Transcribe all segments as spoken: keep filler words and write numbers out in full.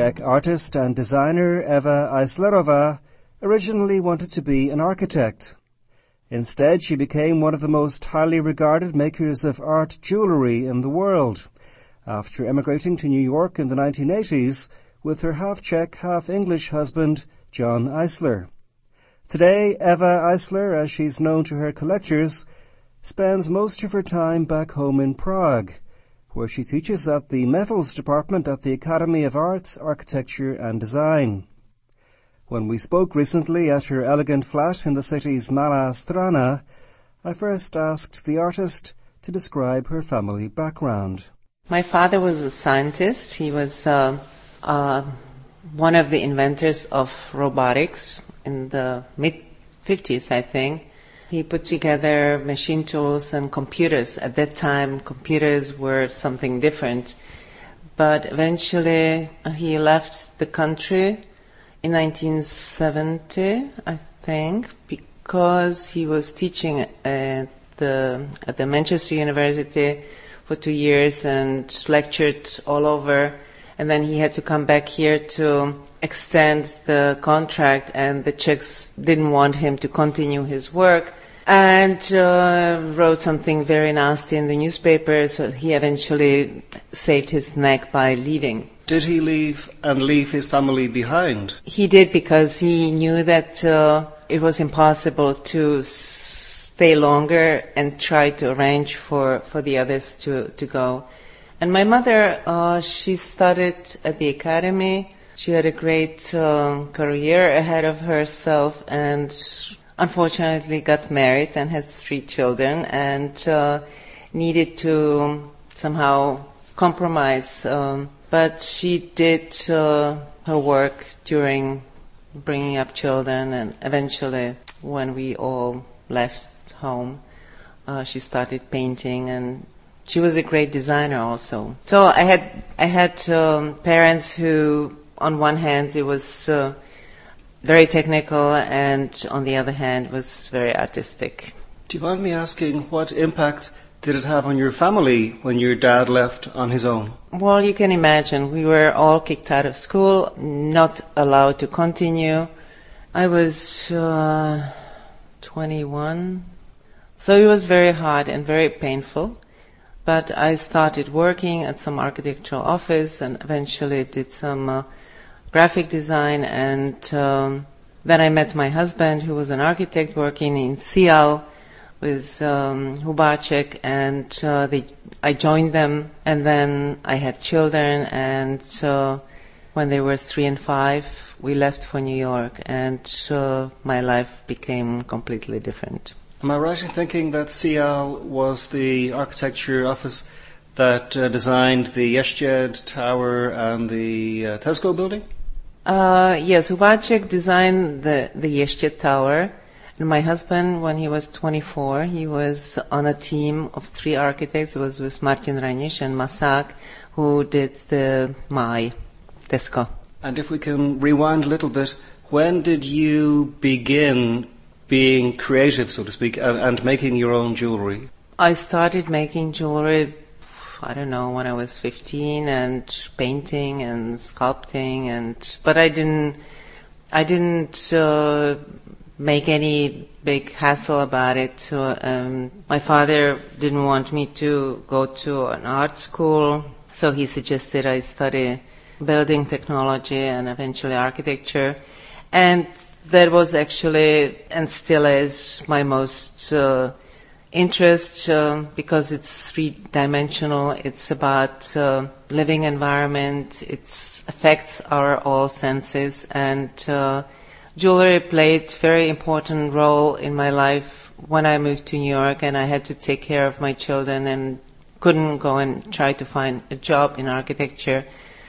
Czech artist and designer Eva Eislerova originally wanted to be an architect. Instead, she became one of the most highly regarded makers of art jewellery in the world, after emigrating to New York in the nineteen eighties with her half-Czech, half-English husband, John Eisler. Today, Eva Eisler, as she's known to her collectors, spends most of her time back home in Prague, where she teaches at the Metals Department at the Academy of Arts, Architecture and Design. When we spoke recently at her elegant flat in the city's Malá Strana, I first asked the artist to describe her family background. My father was a scientist. He was uh, uh, one of the inventors of robotics in the mid-fifties, I think. He put together machine tools and computers. At that time, computers were something different. But eventually, he left the country in nineteen seventy, I think, because he was teaching at the, at the Manchester University for two years and lectured all over. And then he had to come back here to extend the contract, and the Czechs didn't want him to continue his work, and uh, wrote something very nasty in the newspaper, so he eventually saved his neck by leaving. Did he leave and leave his family behind? He did, because he knew that uh, it was impossible to stay longer and try to arrange for, for the others to, to go. And my mother, uh, she studied at the academy. She had a great uh, career ahead of herself, and unfortunately got married and had three children, and uh, needed to somehow compromise. Um, but she did uh, her work during bringing up children, and eventually, when we all left home, uh, she started painting, and she was a great designer also. So I had I had um, parents who, on one hand, it was uh, very technical, and on the other hand was very artistic. Do you mind me asking, what impact did it have on your family when your dad left on his own? Well, you can imagine, we were all kicked out of school, not allowed to continue. I was uh, twenty-one, so it was very hard and very painful. But I started working at some architectural office and eventually did some uh, graphic design, and um, then I met my husband, who was an architect working in Sial with um, Hubáček, and uh, they, I joined them, and then I had children, and uh, when they were three and five, we left for New York, and uh, my life became completely different. Am I right in thinking that Sial was the architecture office that uh, designed the Ještěd Tower and the uh, Tesco building? Uh, yes, Hubáček designed the, the Ještěd Tower. And my husband, when he was twenty-four, he was on a team of three architects. It was with Martin Raniš and Masák, who did the Máj, Tesco. And if we can rewind a little bit, when did you begin being creative, so to speak, and, and making your own jewellery? I started making jewellery, I don't know, when I was fifteen, and painting and sculpting, and but I didn't, I didn't uh, make any big hassle about it. So, um, my father didn't want me to go to an art school, so he suggested I study building technology and eventually architecture, and that was actually, and still is, my most uh, interest, uh, because it's three-dimensional. It's about uh, living environment. It affects our all senses, and uh, jewelry played a very important role in my life when I moved to New York, and I had to take care of my children and couldn't go and try to find a job in architecture.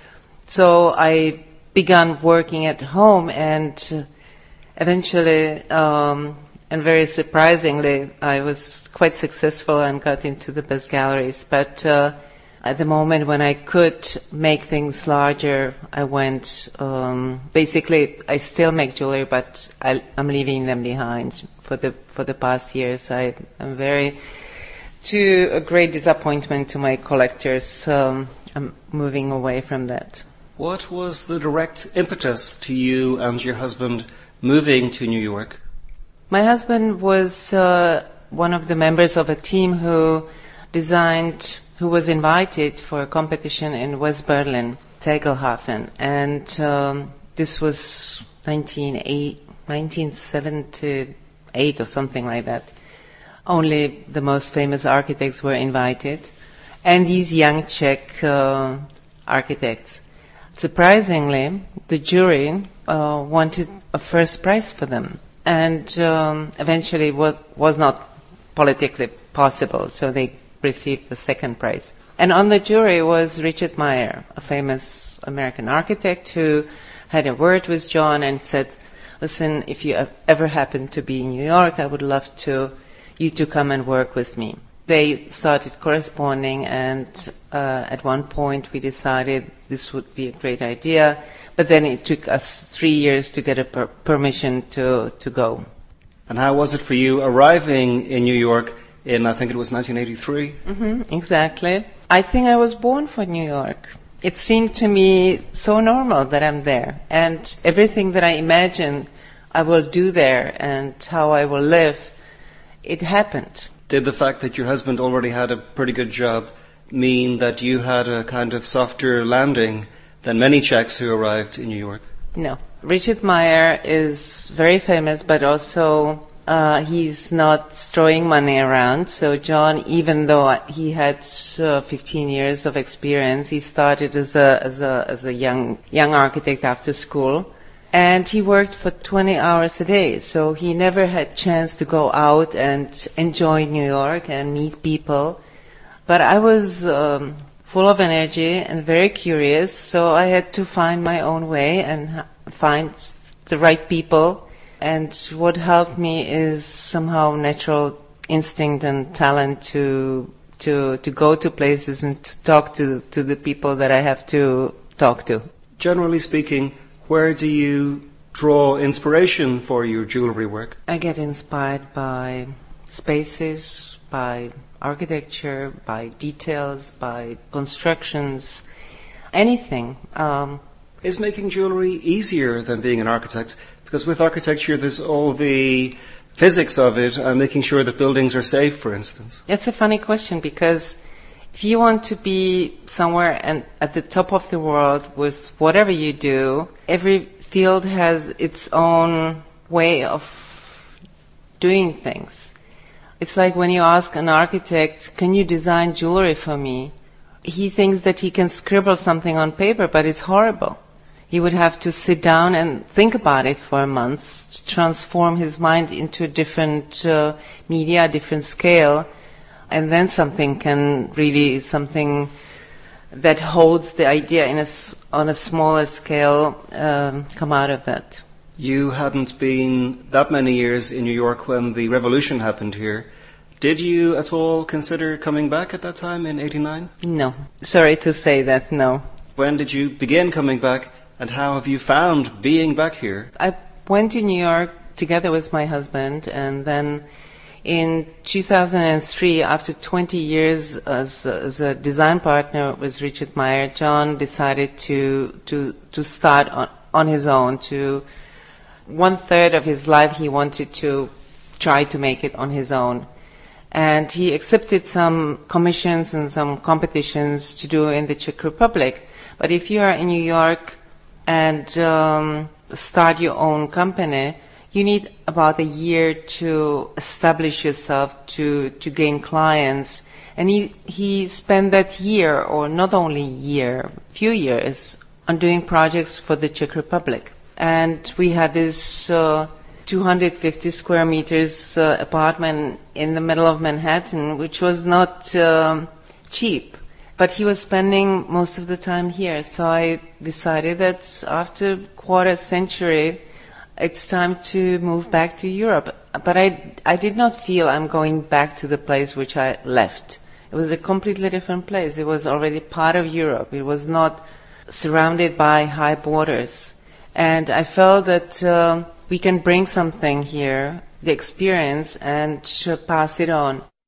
So I began working at home, and uh, eventually, um, and very surprisingly, I was quite successful and got into the best galleries. But uh, at the moment when I could make things larger, I went, um, basically, I still make jewelry, but I, I'm leaving them behind for the for the past years. I, I'm very, to a great disappointment to my collectors, um, I'm moving away from that. What was the direct impetus to you and your husband moving to New York? My husband was uh, one of the members of a team who designed, who was invited for a competition in West Berlin, Tegelhafen, and um, this was nineteen seventy-eight or something like that. Only the most famous architects were invited, and these young Czech uh, architects. Surprisingly, the jury uh, wanted a first prize for them, and um, eventually what was not politically possible, so they received the second prize. And on the jury was Richard Meyer, a famous American architect who had a word with John and said, listen, if you ever happen to be in New York, I would love to you to come and work with me. They started corresponding, and uh, at one point we decided this would be a great idea, but then it took us three years to get a per- permission to, to go. And how was it for you arriving in New York in, I think it was nineteen eighty-three? Mm-hmm, exactly. I think I was born for New York. It seemed to me so normal that I'm there, and everything that I imagined I will do there and how I will live, it happened. Did the fact that your husband already had a pretty good job mean that you had a kind of softer landing than many Czechs who arrived in New York? No. Richard Meyer is very famous, but also uh, he's not throwing money around. So John, even though he had uh, fifteen years of experience, he started as a as a as a young young architect after school. And he worked for twenty hours a day, so he never had chance to go out and enjoy New York and meet people. But I was um, full of energy and very curious, so I had to find my own way and find the right people. And what helped me is somehow natural instinct and talent to to to go to places and to talk to, to the people that I have to talk to. Generally speaking, where do you draw inspiration for your jewelry work? I get inspired by spaces, by architecture, by details, by constructions, anything. Um, Is making jewelry easier than being an architect? Because with architecture there's all the physics of it and making sure that buildings are safe, for instance. It's a funny question, because if you want to be somewhere and at the top of the world with whatever you do, every field has its own way of doing things. It's like when you ask an architect, can you design jewelry for me? He thinks that he can scribble something on paper, but it's horrible. He would have to sit down and think about it for a month, to transform his mind into a different uh, media, different scale, and then something can really, something that holds the idea in a, on a smaller scale, um, come out of that. You hadn't been that many years in New York when the revolution happened here. Did you at all consider coming back at that time in eighty-nine? No. Sorry to say that, no. When did you begin coming back, and how have you found being back here? I went to New York together with my husband, and then in two thousand three, after twenty years as, as a design partner with Richard Meyer, John decided to to to start on, on his own. To one third of his life, he wanted to try to make it on his own, and he accepted some commissions and some competitions to do in the Czech Republic. But if you are in New York and um, start your own company, you need about a year to establish yourself, to, to gain clients. And he, he spent that year, or not only year, few years, on doing projects for the Czech Republic. And we had this uh, two hundred fifty square meters uh, apartment in the middle of Manhattan, which was not um, cheap. But he was spending most of the time here. So I decided that after a quarter century, it's time to move back to Europe. But I, I did not feel I'm going back to the place which I left. It was a completely different place. It was already part of Europe. It was not surrounded by high borders. And I felt that uh, we can bring something here, the experience, and pass it on.